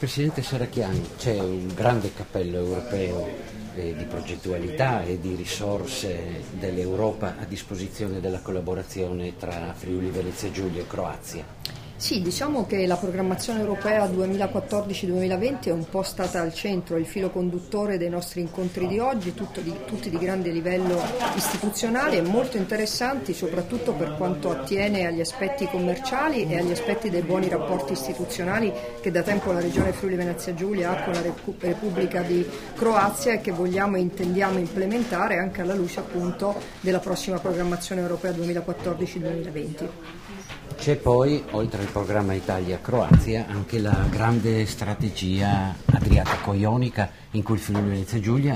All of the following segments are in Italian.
Presidente Serracchiani, c'è un grande cappello europeo di progettualità e di risorse dell'Europa a disposizione della collaborazione tra Friuli Venezia Giulia e Croazia. Sì, diciamo che la programmazione europea 2014-2020 è un po' stata al centro, il filo conduttore dei nostri incontri di oggi, tutti di grande livello istituzionale e molto interessanti, soprattutto per quanto attiene agli aspetti commerciali e agli aspetti dei buoni rapporti istituzionali che da tempo la Regione Friuli Venezia Giulia ha con la Repubblica di Croazia e che vogliamo e intendiamo implementare anche alla luce appunto della prossima programmazione europea 2014-2020. C'è poi, oltre al programma Italia-Croazia, anche la grande strategia adriatico-ionica in cui il Friuli Venezia Giulia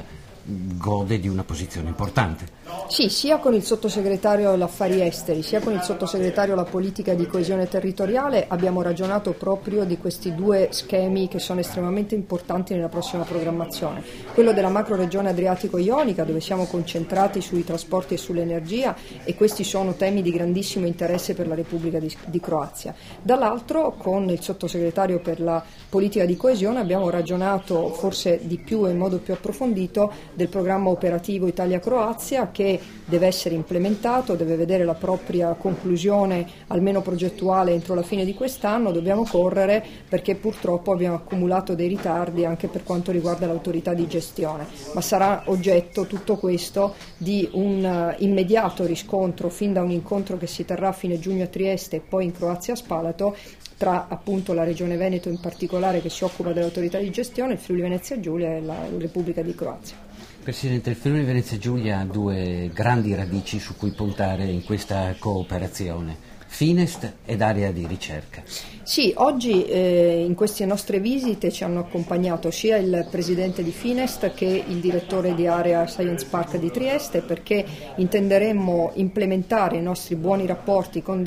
gode di una posizione importante. Sì, sia con il sottosegretario all'affari esteri, sia con il sottosegretario alla politica di coesione territoriale abbiamo ragionato proprio di questi due schemi che sono estremamente importanti nella prossima programmazione. Quello della macroregione adriatico-ionica, dove siamo concentrati sui trasporti e sull'energia, e questi sono temi di grandissimo interesse per la Repubblica di Croazia. Dall'altro, con il sottosegretario per la politica di coesione abbiamo ragionato forse di più e in modo più approfondito del programma operativo Italia-Croazia, che deve essere implementato, deve vedere la propria conclusione almeno progettuale entro la fine di quest'anno. Dobbiamo correre perché purtroppo abbiamo accumulato dei ritardi anche per quanto riguarda l'autorità di gestione, ma sarà oggetto tutto questo di un immediato riscontro fin da un incontro che si terrà a fine giugno a Trieste e poi in Croazia a Spalato tra appunto la Regione Veneto in particolare, che si occupa dell'autorità di gestione, il Friuli Venezia Giulia e la Repubblica di Croazia. Presidente, il Friuli Venezia Giulia ha due grandi radici su cui puntare in questa cooperazione: Finest ed area di ricerca. Sì, oggi in queste nostre visite ci hanno accompagnato sia il presidente di Finest che il direttore di Area Science Park di Trieste, perché intenderemmo implementare i nostri buoni rapporti con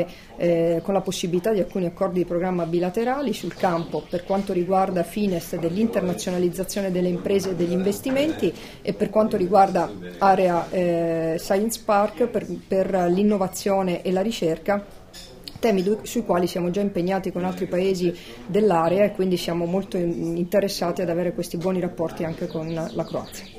la possibilità di alcuni accordi di programma bilaterali sul campo per quanto riguarda Finest dell'internazionalizzazione delle imprese e degli investimenti, e per quanto riguarda Area Science Park per l'innovazione e la ricerca, temi sui quali siamo già impegnati con altri paesi dell'area e quindi siamo molto interessati ad avere questi buoni rapporti anche con la Croazia.